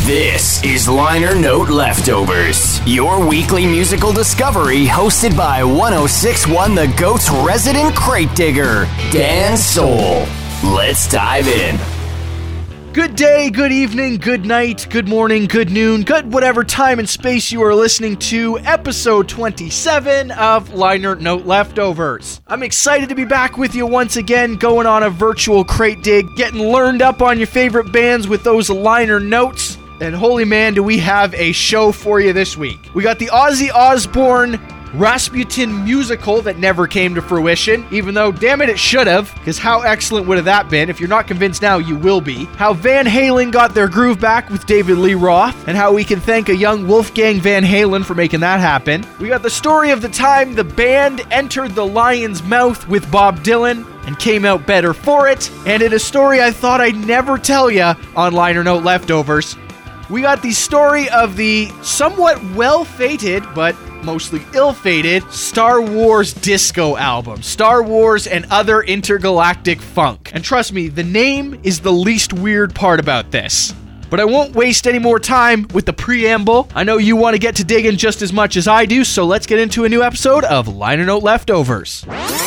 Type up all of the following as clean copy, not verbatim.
This is Liner Note Leftovers, your weekly musical discovery hosted by 1061 The Goat's resident crate digger, Dan Soul. Let's dive in. Good day, good evening, good night, good morning, good noon, good whatever time and space you are listening to episode 27 of Liner Note Leftovers. I'm excited to be back with you once again, going on a virtual crate dig, getting learned up on your favorite bands with those liner notes. And holy man, do we have a show for you this week. We got the Ozzy Osbourne Rasputin musical that never came to fruition, even though, damn it should have, because how excellent would have that been? If you're not convinced now, you will be. How Van Halen got their groove back with David Lee Roth, and how we can thank a young Wolfgang Van Halen for making that happen. We got the story of the time the band entered the lion's mouth with Bob Dylan and came out better for it, and in a story I thought I'd never tell ya on Liner Note Leftovers. We got the story of the somewhat well-fated, but mostly ill-fated, Star Wars disco album, Star Wars and Other Intergalactic Funk. And trust me, the name is the least weird part about this. But I won't waste any more time with the preamble. I know you want to get to digging just as much as I do, so let's get into a new episode of Liner Note Leftovers.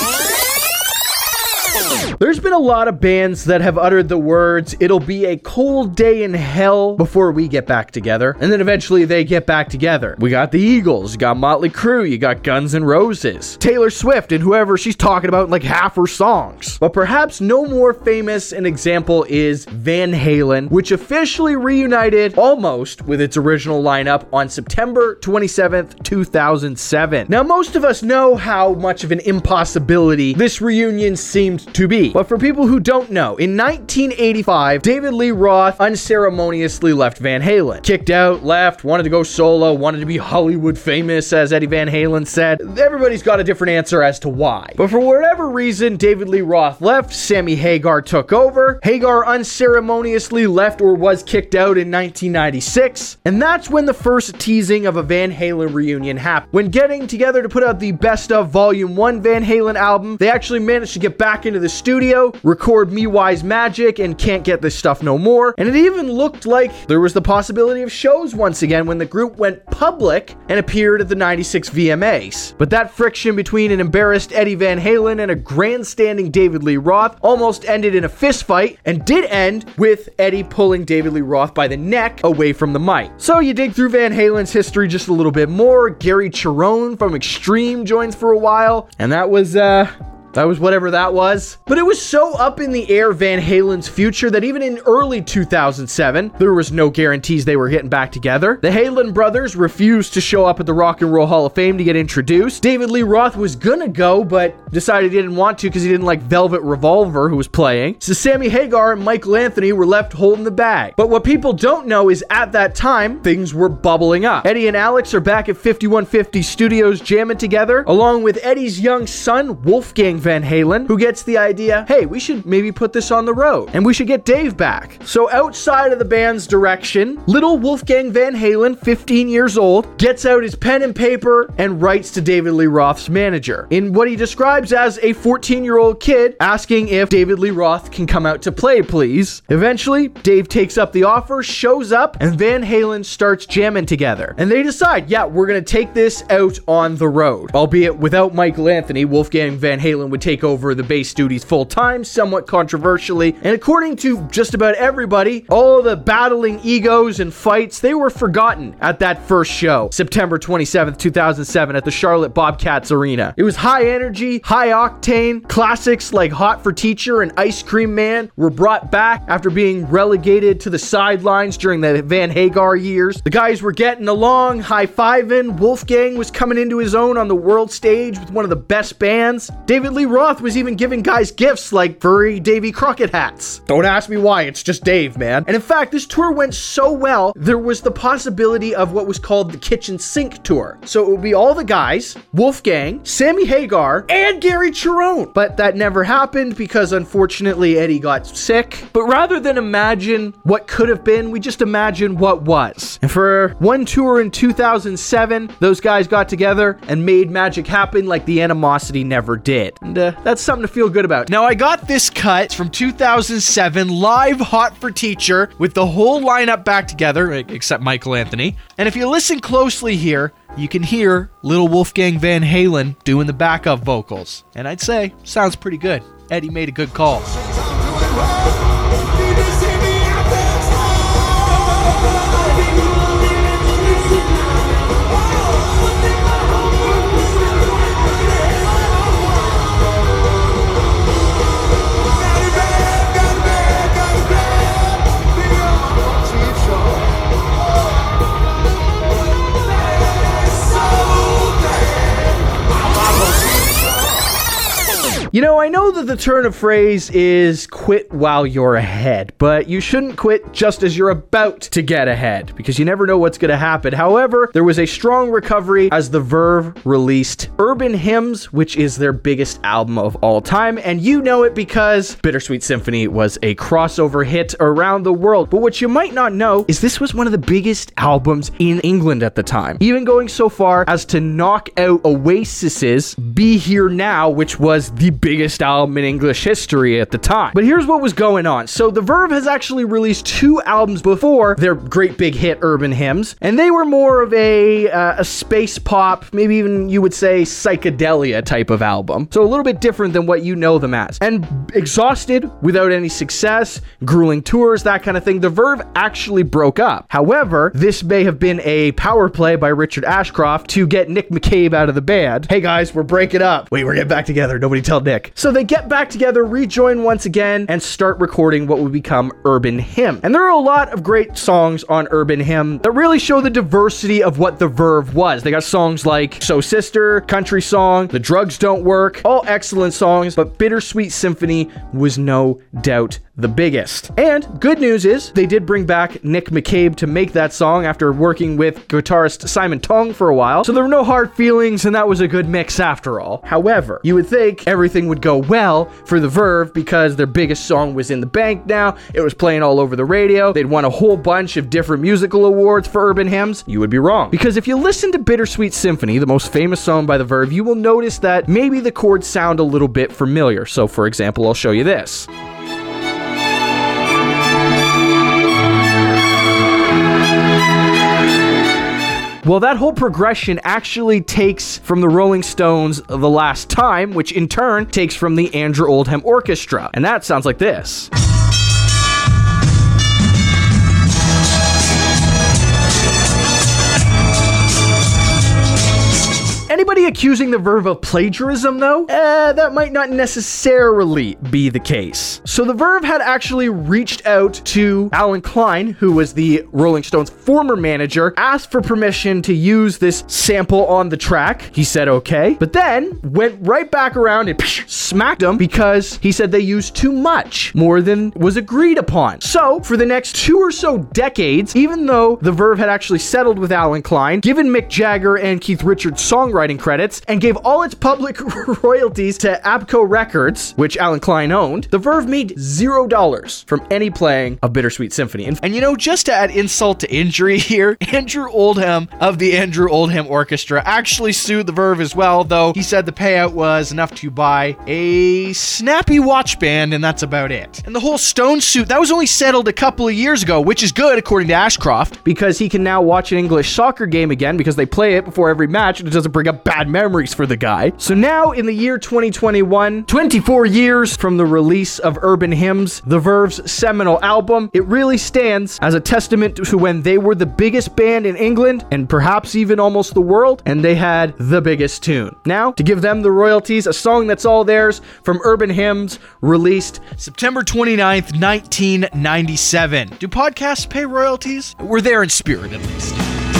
There's been a lot of bands that have uttered the words, "It'll be a cold day in hell before we get back together," and then eventually they get back together. We got the Eagles, you got Motley Crue, you got Guns N' Roses, Taylor Swift, and whoever she's talking about in like half her songs. But perhaps no more famous an example is Van Halen, which officially reunited almost with its original lineup on September 27th, 2007. Now, most of us know how much of an impossibility this reunion seemed to be. But for people who don't know, in 1985, David Lee Roth unceremoniously left Van Halen. Kicked out, left, wanted to go solo, wanted to be Hollywood famous, as Eddie Van Halen said. Everybody's got a different answer as to why. But for whatever reason, David Lee Roth left, Sammy Hagar took over. Hagar unceremoniously left or was kicked out in 1996. And that's when the first teasing of a Van Halen reunion happened. When getting together to put out the Best of Volume 1 Van Halen album, they actually managed to get back into the studio, record Me Wise Magic and Can't Get This Stuff No More, and it even looked like there was the possibility of shows once again when the group went public and appeared at the 96 VMAs. But that friction between an embarrassed Eddie Van Halen and a grandstanding David Lee Roth almost ended in a fist fight, and did end with Eddie pulling David Lee Roth by the neck away from the mic. So you dig through Van Halen's history just a little bit more. Gary Cherone from Extreme joins for a while, and that was whatever that was. But it was so up in the air, Van Halen's future, that even in early 2007, there was no guarantees they were getting back together. The Halen brothers refused to show up at the Rock and Roll Hall of Fame to get introduced. David Lee Roth was gonna go, but decided he didn't want to because he didn't like Velvet Revolver, who was playing. So Sammy Hagar and Michael Anthony were left holding the bag. But what people don't know is at that time, things were bubbling up. Eddie and Alex are back at 5150 Studios jamming together, along with Eddie's young son, Wolfgang Van Halen, who gets the idea, hey, we should maybe put this on the road, and we should get Dave back. So outside of the band's direction, little Wolfgang Van Halen, 15 years old, gets out his pen and paper and writes to David Lee Roth's manager in what he describes as a 14-year-old kid asking if David Lee Roth can come out to play, please. Eventually, Dave takes up the offer, shows up, and Van Halen starts jamming together. And they decide, yeah, we're gonna take this out on the road. Albeit without Michael Anthony, Wolfgang Van Halen would take over the bass duties full-time, somewhat controversially, and according to just about everybody, all the battling egos and fights, they were forgotten at that first show, September 27th, 2007, at the Charlotte Bobcats Arena. It was high energy, high octane. Classics like Hot for Teacher and Ice Cream Man were brought back after being relegated to the sidelines during the Van Hagar years. The guys were getting along, high-fiving. Wolfgang was coming into his own on the world stage with one of the best bands. David Lee Roth was even giving guys gifts like furry Davy Crockett hats. Don't ask me why, it's just Dave, man. And in fact, this tour went so well, there was the possibility of what was called the Kitchen Sink Tour. So it would be all the guys, Wolfgang, Sammy Hagar, and Gary Cherone. But that never happened because unfortunately Eddie got sick. But rather than imagine what could have been, we just imagine what was. And for one tour in 2007, those guys got together and made magic happen like the animosity never did. And that's something to feel good about. Now, I got this cut from 2007, live Hot for Teacher, with the whole lineup back together, except Michael Anthony. And if you listen closely here, you can hear little Wolfgang Van Halen doing the backup vocals. And I'd say, sounds pretty good. Eddie made a good call. You know, I know that the turn of phrase is quit while you're ahead, but you shouldn't quit just as you're about to get ahead, because you never know what's going to happen. However, there was a strong recovery as the Verve released Urban Hymns, which is their biggest album of all time, and you know it because Bittersweet Symphony was a crossover hit around the world. But what you might not know is this was one of the biggest albums in England at the time, even going so far as to knock out Oasis's Be Here Now, which was the biggest album in English history at the time. But here's what was going on. So the Verve has actually released 2 albums before their great big hit Urban Hymns, and they were more of a space pop, maybe even you would say psychedelia type of album. So a little bit different than what you know them as. And exhausted, without any success, grueling tours, that kind of thing, the Verve actually broke up. However, this may have been a power play by Richard Ashcroft to get Nick McCabe out of the band. Hey guys, we're breaking up. Wait, we're getting back together. Nobody tell Nick. So they get back together, rejoin once again, and start recording what would become Urban Hymn. And there are a lot of great songs on Urban Hymn that really show the diversity of what the Verve was. They got songs like So Sister, Country Song, The Drugs Don't Work, all excellent songs, but Bittersweet Symphony was no doubt the biggest. And good news is they did bring back Nick McCabe to make that song after working with guitarist Simon Tong for a while, so there were no hard feelings and that was a good mix after all. However, you would think everything would go well for the Verve because their biggest song was in the bank now, it was playing all over the radio, they'd won a whole bunch of different musical awards for Urban Hymns. You would be wrong. Because if you listen to Bittersweet Symphony, the most famous song by the Verve, you will notice that maybe the chords sound a little bit familiar. So for example, I'll show you this. Well, that whole progression actually takes from the Rolling Stones' The Last Time, which in turn takes from the Andrew Oldham Orchestra. And that sounds like this. Anybody accusing the Verve of plagiarism, though? That might not necessarily be the case. So the Verve had actually reached out to Alan Klein, who was the Rolling Stones' former manager, asked for permission to use this sample on the track. He said okay, but then went right back around and smacked him because he said they used too much, more than was agreed upon. So for the next 2 or so decades, even though the Verve had actually settled with Alan Klein, given Mick Jagger and Keith Richards songwriting credits, and gave all its public royalties to Abco Records, which Alan Klein owned, the Verve made $0 from any playing of Bittersweet Symphony. And you know, just to add insult to injury here, Andrew Oldham of the Andrew Oldham Orchestra actually sued the Verve as well, though he said the payout was enough to buy a snappy watch band, and that's about it. And the whole Stone suit, that was only settled a couple of years ago, which is good according to Ashcroft, because he can now watch an English soccer game again because they play it before every match and it doesn't bring up bad memories for the guy. So now in the year 2021, 24 years from the release of Urban Hymns, the Verve's seminal album, it really stands as a testament to when they were the biggest band in England and perhaps even almost the world, and they had the biggest tune. Now, to give them the royalties, a song that's all theirs from Urban Hymns, released September 29th, 1997. Do podcasts pay royalties? We're there in spirit, at least.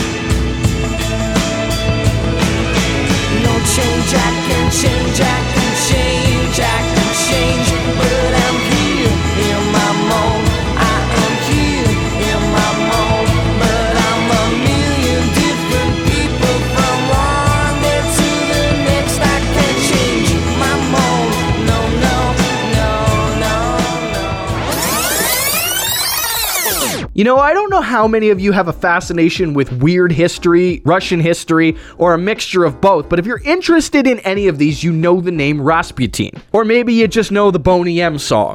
Change, I can change, I can change, I can change, but I'm here in my mold. I am here in my mold, but I'm a million different people from one day to the next. I can change my mold. No, no, no, no, no. You know, I don't know how many of you have a fascination with weird history, Russian history, or a mixture of both, but if you're interested in any of these, you know the name Rasputin. Or maybe you just know the Boney M song.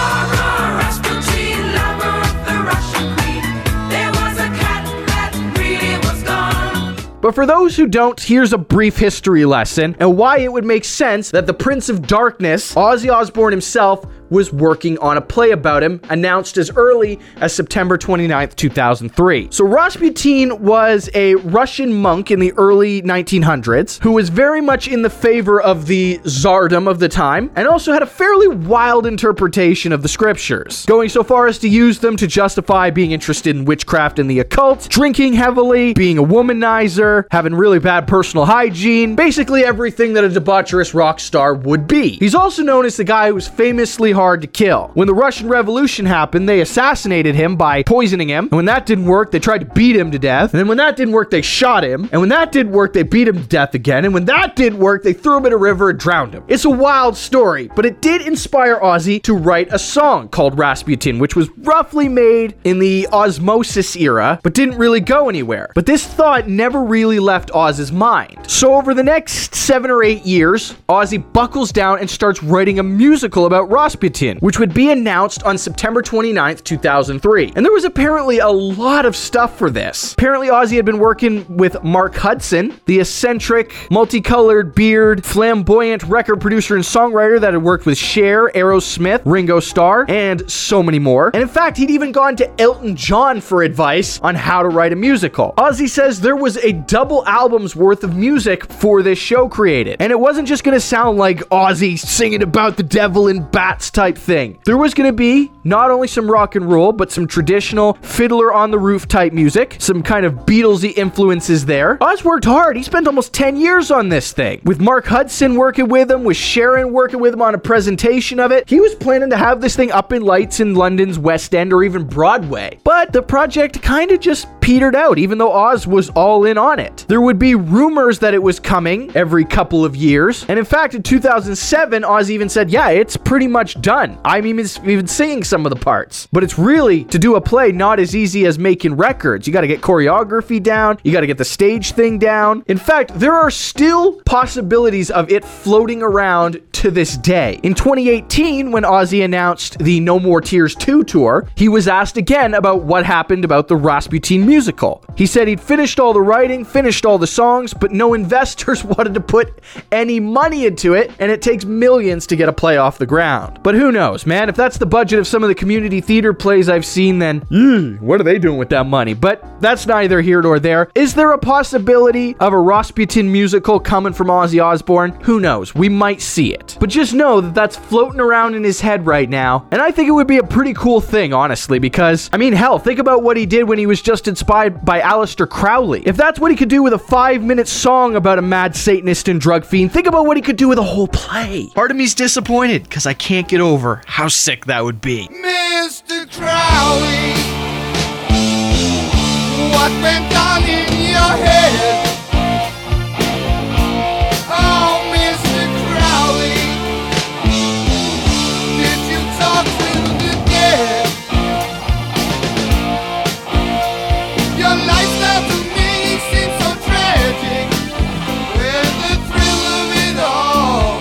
But for those who don't, here's a brief history lesson and why it would make sense that the Prince of Darkness, Ozzy Osbourne himself, was working on a play about him, announced as early as September 29th, 2003. So Rasputin was a Russian monk in the early 1900s who was very much in the favor of the Tsardom of the time and also had a fairly wild interpretation of the scriptures, going so far as to use them to justify being interested in witchcraft and the occult, drinking heavily, being a womanizer, having really bad personal hygiene, basically everything that a debaucherous rock star would be. He's also known as the guy who was famously hard to kill. When the Russian Revolution happened, they assassinated him by poisoning him. And when that didn't work, they tried to beat him to death. And then when that didn't work, they shot him. And when that didn't work, they beat him to death again. And when that didn't work, they threw him in a river and drowned him. It's a wild story, but it did inspire Ozzy to write a song called Rasputin, which was roughly made in the Osmosis era, but didn't really go anywhere. But this thought never really left Oz's mind. So over the next 7 or 8 years, Ozzy buckles down and starts writing a musical about Rasputin, which would be announced on September 29th, 2003. And there was apparently a lot of stuff for this. Apparently, Ozzy had been working with Mark Hudson, the eccentric, multicolored beard, flamboyant record producer and songwriter that had worked with Cher, Aerosmith, Ringo Starr, and so many more. And in fact, he'd even gone to Elton John for advice on how to write a musical. Ozzy says there was a double album's worth of music for this show created. And it wasn't just going to sound like Ozzy singing about the devil and bats type thing. There was going to be not only some rock and roll, but some traditional Fiddler on the Roof type music, some kind of Beatlesy influences there. Oz worked hard. He spent almost 10 years on this thing, with Mark Hudson working with him, with Sharon working with him on a presentation of it. He was planning to have this thing up in lights in London's West End or even Broadway. But the project kind of just petered out, even though Oz was all in on it. There would be rumors that it was coming every couple of years. And in fact, in 2007, Oz even said, yeah, it's pretty much done. I'm even singing some of the parts. But it's really, to do a play, not as easy as making records. You got to get choreography down. You got to get the stage thing down. In fact, there are still possibilities of it floating around to this day. In 2018, when Ozzy announced the No More Tears 2 tour, he was asked again about what happened about the Rasputin musical. He said he'd finished all the writing, finished all the songs, but no investors wanted to put any money into it, and it takes millions to get a play off the ground. But who knows, man? If that's the budget of some of the community theater plays I've seen, then what are they doing with that money? But that's neither here nor there. Is there a possibility of a Rasputin musical coming from Ozzy Osbourne? Who knows? We might see it. But just know that that's floating around in his head right now, and I think it would be a pretty cool thing, honestly, because, I mean, hell, think about what he did when he was just inspired by Aleister Crowley. If that's what he could do with a 5-minute song about a mad Satanist and drug fiend, think about what he could do with a whole play. Part of me's disappointed, because I can't get over how sick that would be. Mr. Crowley, what went on in your head? Oh, Mr. Crowley, did you talk to the dead? Your lifestyle to me seems so tragic, with the thrill of it all.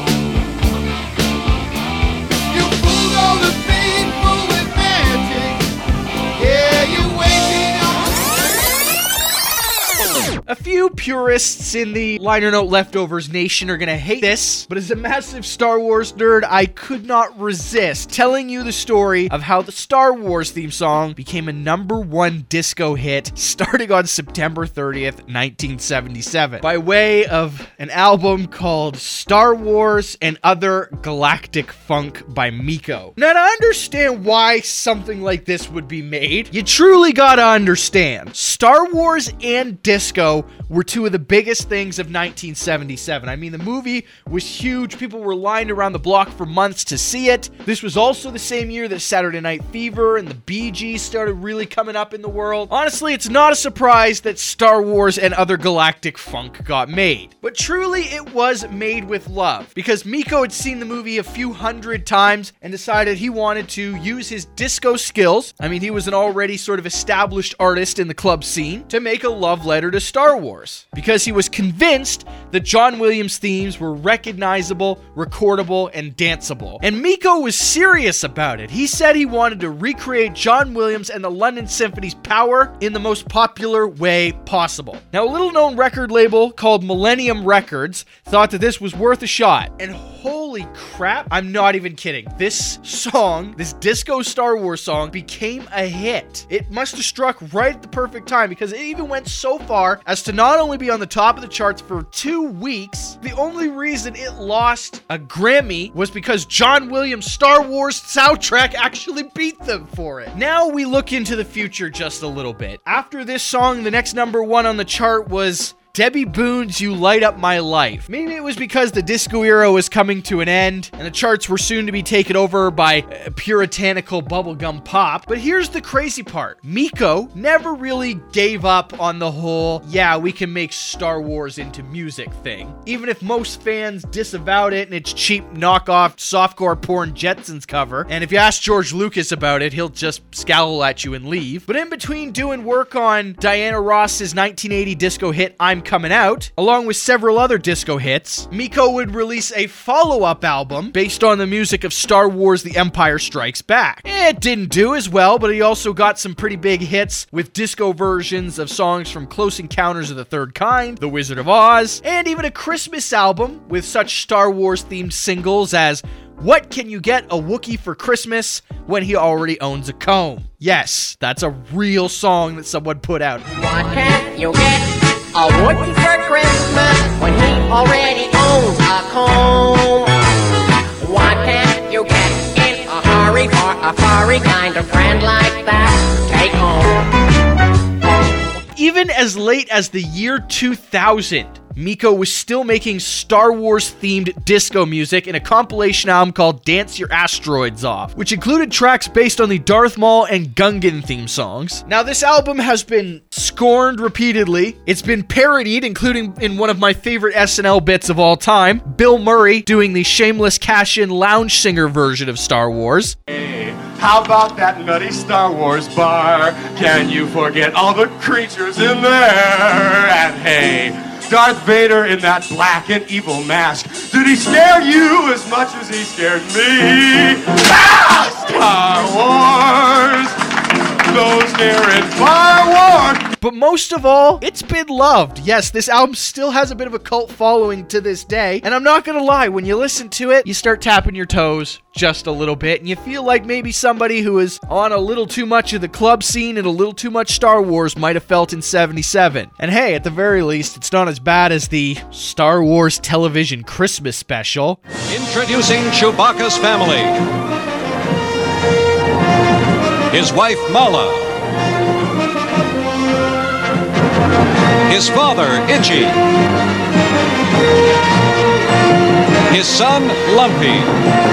You fooled all the people with magic. Yeah, you waiting on. A few purists in the Liner Note Leftovers nation are gonna hate this, but as a massive Star Wars nerd, I could not resist telling you the story of how the Star Wars theme song became a #1 disco hit starting on September 30th, 1977, by way of an album called Star Wars and Other Galactic Funk by Miko. Now, to understand why something like this would be made, you truly gotta understand. Star Wars and disco Miko were two of the biggest things of 1977. I mean, the movie was huge. People were lined around the block for months to see it. This was also the same year that Saturday Night Fever and the Bee Gees started really coming up in the world. Honestly, it's not a surprise that Star Wars and Other Galactic Funk got made. But truly, it was made with love, because Miko had seen the movie a few hundred times and decided he wanted to use his disco skills. I mean, he was an already sort of established artist in the club scene, to make a love letter to Star Wars, because he was convinced that John Williams themes were recognizable, recordable, and danceable. And Miko was serious about it. He said he wanted to recreate John Williams and the London Symphony's power in the most popular way possible. Now, a little known record label called Millennium Records thought that this was worth a shot, and holy crap, I'm not even kidding. This song, this disco Star Wars song, became a hit. It must have struck right at the perfect time, because it even went so far as to not only be on the top of the charts for 2 weeks, the only reason it lost a Grammy was because John Williams' Star Wars soundtrack actually beat them for it. Now we look into the future just a little bit. After this song, the next number one on the chart was Debbie Boone's You Light Up My Life. Maybe it was because the disco era was coming to an end and the charts were soon to be taken over by puritanical bubblegum pop. But here's the crazy part. Miko never really gave up on the whole, yeah, we can make Star Wars into music thing. Even if most fans disavowed it and it's cheap knockoff softcore porn Jetsons cover. And if you ask George Lucas about it, he'll just scowl at you and leave. But in between doing work on Diana Ross's 1980 disco hit I'm Coming Out, along with several other disco hits, Miko would release a follow-up album based on the music of Star Wars The Empire Strikes Back. It didn't do as well, but he also got some pretty big hits with disco versions of songs from Close Encounters of the Third Kind, The Wizard of Oz, and even a Christmas album with such Star Wars-themed singles as What Can You Get a Wookiee for Christmas When He Already Owns a Comb? Yes, that's a real song that someone put out. What can you get a Wookiee for Christmas when he already owns a comb? What can you get in a hurry for a furry kind of friend like that? Take home. Even as late as the year 2000, Miko was still making Star Wars-themed disco music in a compilation album called Dance Your Asteroids Off, which included tracks based on the Darth Maul and Gungan theme songs. Now, this album has been scorned repeatedly. It's been parodied, including in one of my favorite SNL bits of all time, Bill Murray doing the shameless cash-in lounge singer version of Star Wars. How about that nutty Star Wars bar? Can you forget all the creatures in there? And hey, Darth Vader in that black and evil mask, did he scare you as much as he scared me? Star Wars! Those near and far war! But most of all, it's been loved. Yes, this album still has a bit of a cult following to this day, and I'm not gonna lie, when you listen to it, you start tapping your toes just a little bit, and you feel like maybe somebody who is on a little too much of the club scene and a little too much Star Wars might have felt in 77. And hey, at the very least, it's not as bad as the Star Wars television Christmas special. Introducing Chewbacca's family. His wife, Mala. His father, Itchy. His son, Lumpy.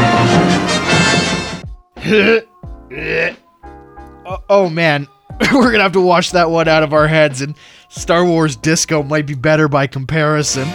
Oh man, we're gonna have to wash that one out of our heads, and Star Wars Disco might be better by comparison.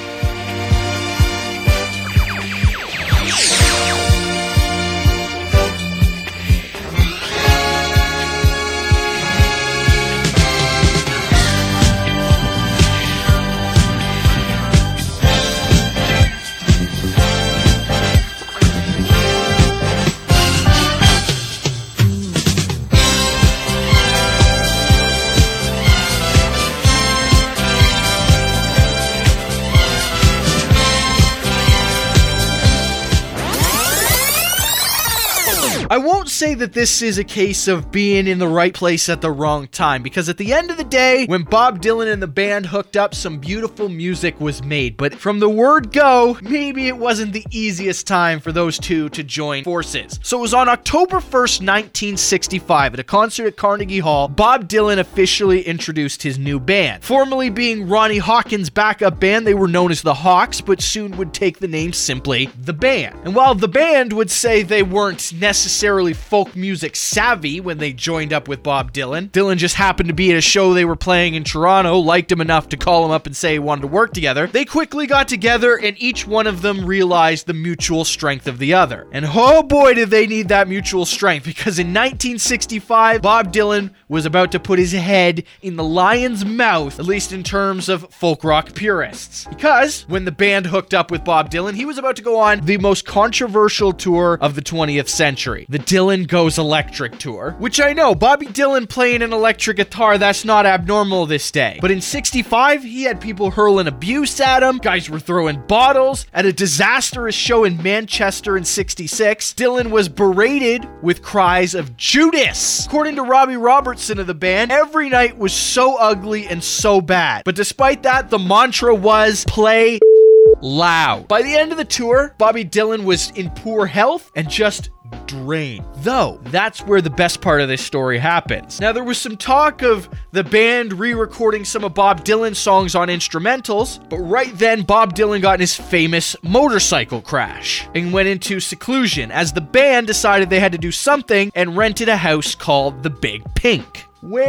say that this is a case of being in the right place at the wrong time, because at the end of the day, when Bob Dylan and the band hooked up, some beautiful music was made. But from the word go, maybe it wasn't the easiest time for those two to join forces. So it was on October 1st, 1965, at a concert at Carnegie Hall, Bob Dylan officially introduced his new band. Formerly being Ronnie Hawkins' backup band, they were known as the Hawks, but soon would take the name simply The Band. And while the band would say they weren't necessarily folk music savvy when they joined up with Bob Dylan, Dylan just happened to be at a show they were playing in Toronto, liked him enough to call him up and say he wanted to work together. They quickly got together, and each one of them realized the mutual strength of the other. And oh boy did they need that mutual strength, because in 1965, Bob Dylan was about to put his head in the lion's mouth, at least in terms of folk rock purists. Because when the band hooked up with Bob Dylan, he was about to go on the most controversial tour of the 20th century, the Dylan Goes Electric tour, which I know, Bobby Dylan playing an electric guitar, that's not abnormal this day. But in 65, he had people hurling abuse at him, guys were throwing bottles. At a disastrous show in Manchester in 66, Dylan was berated with cries of Judas. According to Robbie Robertson of the band, every night was so ugly and so bad. But despite that, the mantra was play loud. By the end of the tour, Bobby Dylan was in poor health and just drained. Though, that's where the best part of this story happens. Now, there was some talk of the band re-recording some of Bob Dylan's songs on instrumentals, but right then, Bob Dylan got in his famous motorcycle crash and went into seclusion as the band decided they had to do something and rented a house called the Big Pink.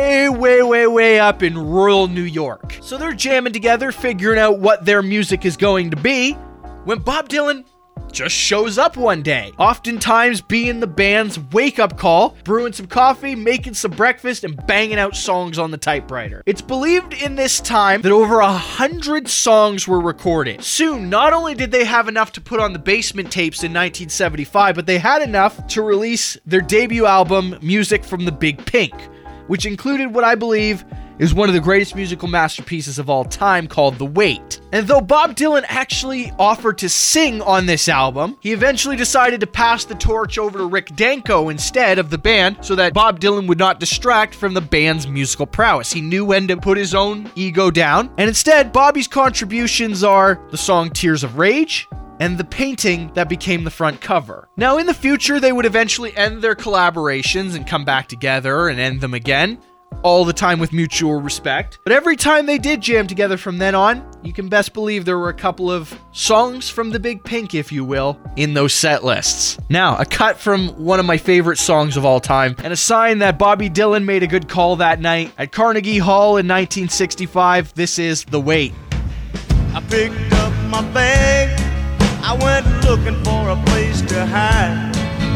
Way up in rural New York. So they're jamming together, figuring out what their music is going to be, when Bob Dylan just shows up one day, oftentimes being the band's wake-up call, brewing some coffee, making some breakfast, and banging out songs on the typewriter. It's believed in this time that over 100 songs were recorded. Soon, not only did they have enough to put on the Basement Tapes in 1975, but they had enough to release their debut album, Music from the Big Pink, which included what I believe is one of the greatest musical masterpieces of all time, called The Wait. And though Bob Dylan actually offered to sing on this album, he eventually decided to pass the torch over to Rick Danko instead of the band, so that Bob Dylan would not distract from the band's musical prowess. He knew when to put his own ego down, and instead, Bobby's contributions are the song Tears of Rage and the painting that became the front cover. Now, in the future, they would eventually end their collaborations and come back together and end them again, all the time with mutual respect. But every time they did jam together from then on, you can best believe there were a couple of songs from the Big Pink, if you will, in those set lists. Now, a cut from one of my favorite songs of all time, and a sign that Bobby Dylan made a good call that night at Carnegie Hall in 1965. This is The Wait. I picked up my bag, I went looking for a place to hide.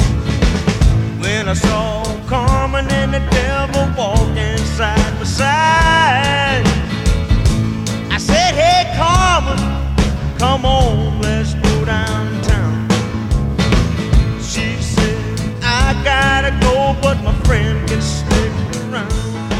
When I saw Carmen and the devil walking side by side, I said, hey Carmen, come on, let's go downtown. She said, I gotta go, but my friend can stick around.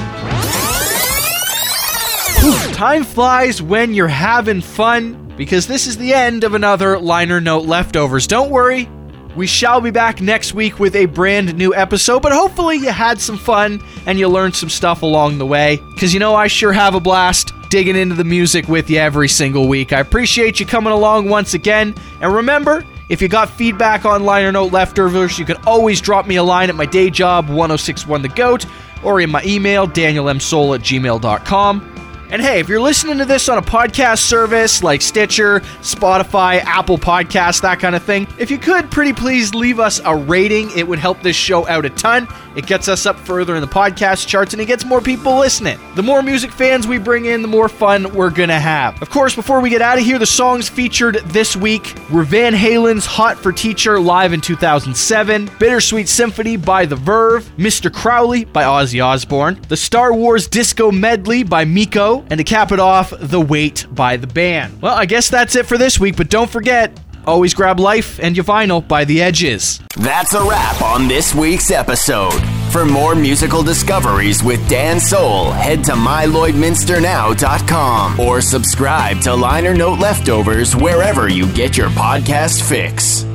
Time flies when you're having fun, because this is the end of another Liner Note Leftovers. Don't worry, we shall be back next week with a brand new episode, but hopefully you had some fun and you learned some stuff along the way, because you know I sure have a blast digging into the music with you every single week. I appreciate you coming along once again, and remember, if you got feedback on Liner Note Leftovers, you can always drop me a line at my day job, 1061 The Goat, or in my email, danielmsoul@gmail.com. And hey, if you're listening to this on a podcast service like Stitcher, Spotify, Apple Podcasts, that kind of thing, if you could, pretty please leave us a rating. It would help this show out a ton. It gets us up further in the podcast charts, and it gets more people listening. The more music fans we bring in, the more fun we're gonna have. Of course, before we get out of here, the songs featured this week were Van Halen's Hot for Teacher live in 2007, Bittersweet Symphony by The Verve, Mr. Crowley by Ozzy Osbourne, the Star Wars Disco Medley by Miko, and to cap it off, The Wait by the band. Well, I guess that's it for this week, but don't forget, always grab life and your vinyl by the edges. That's a wrap on this week's episode. For more musical discoveries with Dan Soul, head to mylloydminsternow.com or subscribe to Liner Note Leftovers wherever you get your podcast fix.